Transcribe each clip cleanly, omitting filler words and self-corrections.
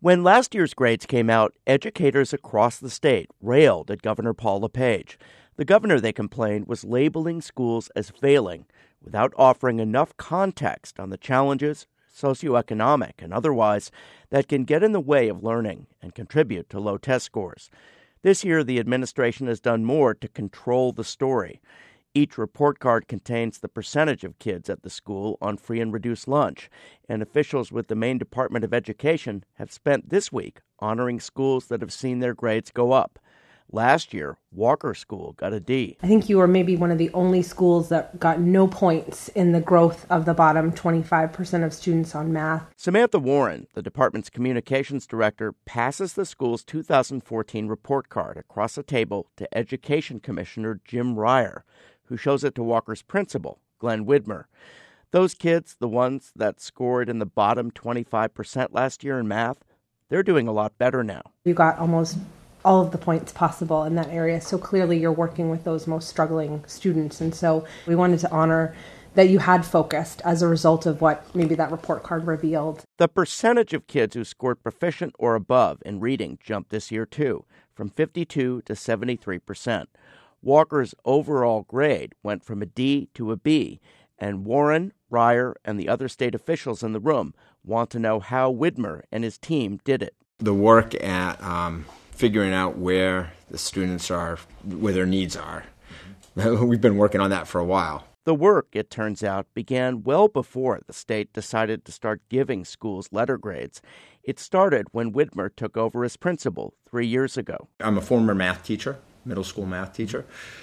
When last year's grades came out, educators across the state railed at Governor Paul LePage. The governor, they complained, was labeling schools as failing without offering enough context on the challenges, socioeconomic and otherwise, that can get in the way of learning and contribute to low test scores. This year, the administration has done more to control the story. Each report card contains the percentage of kids at the school on free and reduced lunch, and officials with the Maine Department of Education have spent this week honoring schools that have seen their grades go up. Last year, Walker School got a D. I think you were maybe one of the only schools that got no points in the growth of the bottom 25% of students on math. Samantha Warren, the department's communications director, passes the school's 2014 report card across a table to Education Commissioner Jim Ryer, who shows it to Walker's principal, Glenn Widmer. Those kids, the ones that scored in the bottom 25% last year in math, they're doing a lot better now. You got almost all of the points possible in that area. So clearly you're working with those most struggling students. And so we wanted to honor that you had focused as a result of what maybe that report card revealed. The percentage of kids who scored proficient or above in reading jumped this year, too, from 52 to 73%. Walker's overall grade went from a D to a B, and Warren, Ryer, and the other state officials in the room want to know how Widmer and his team did it. The work at figuring out where the students are, where their needs are. We've been working on that for a while. The work, it turns out, began well before the state decided to start giving schools letter grades. It started when Widmer took over as principal 3 years ago. I'm a former math teacher, middle school math teacher.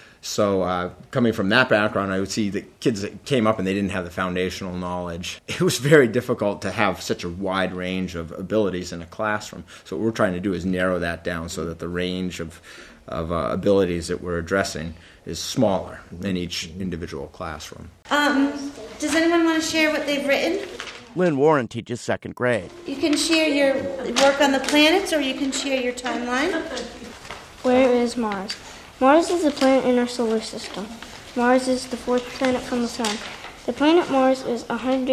So coming from that background, I would see the kids that came up and they didn't have the foundational knowledge. It was very difficult to have such a wide range of abilities in a classroom. So what we're trying to do is narrow that down so that the range of abilities that we're addressing is smaller in each individual classroom. Does anyone want to share what they've written? Lynn Warren teaches second grade. You can share your work on the planets or you can share your timeline. Where is Mars? Mars is a planet in our solar system. Mars is the fourth planet from the sun. The planet Mars is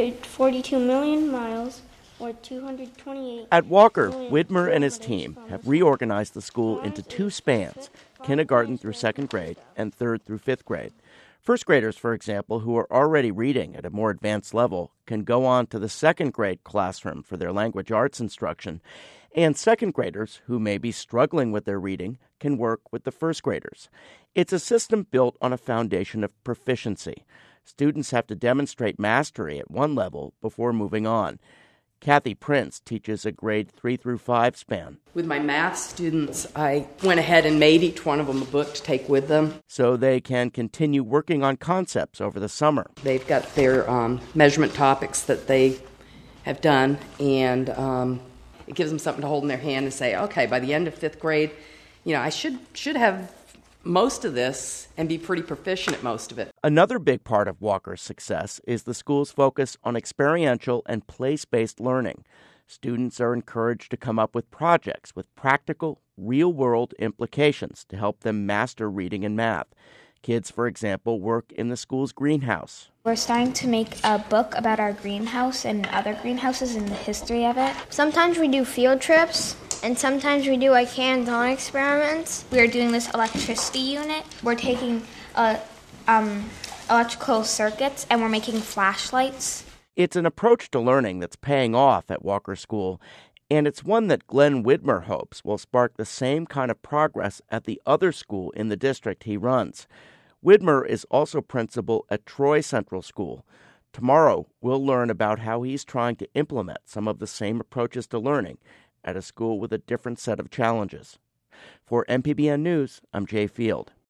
142 million miles, or 228... At Walker, Widmer and his team have reorganized the school into two spans, kindergarten through second grade and third through fifth grade. First graders, for example, who are already reading at a more advanced level, can go on to the second grade classroom for their language arts instruction. And second graders, who may be struggling with their reading, can work with the first graders. It's a system built on a foundation of proficiency. Students have to demonstrate mastery at one level before moving on. Kathy Prince teaches a grade 3 through 5 span. With my math students, I went ahead and made each one of them a book to take with them. So they can continue working on concepts over the summer. They've got their measurement topics that they have done, and it gives them something to hold in their hand and say, okay, by the end of fifth grade, I should have most of this and be pretty proficient at most of it. Another big part of Walker's success is the school's focus on experiential and place-based learning. Students are encouraged to come up with projects with practical, real-world implications to help them master reading and math. Kids, for example, work in the school's greenhouse. We're starting to make a book about our greenhouse and other greenhouses and the history of it. Sometimes we do field trips, and sometimes we do hands-on experiments. We are doing this electricity unit. We're taking electrical circuits, and we're making flashlights. It's an approach to learning that's paying off at Walker School, and it's one that Glenn Widmer hopes will spark the same kind of progress at the other school in the district he runs. Widmer is also principal at Troy Central School. Tomorrow, we'll learn about how he's trying to implement some of the same approaches to learning at a school with a different set of challenges. For MPBN News, I'm Jay Field.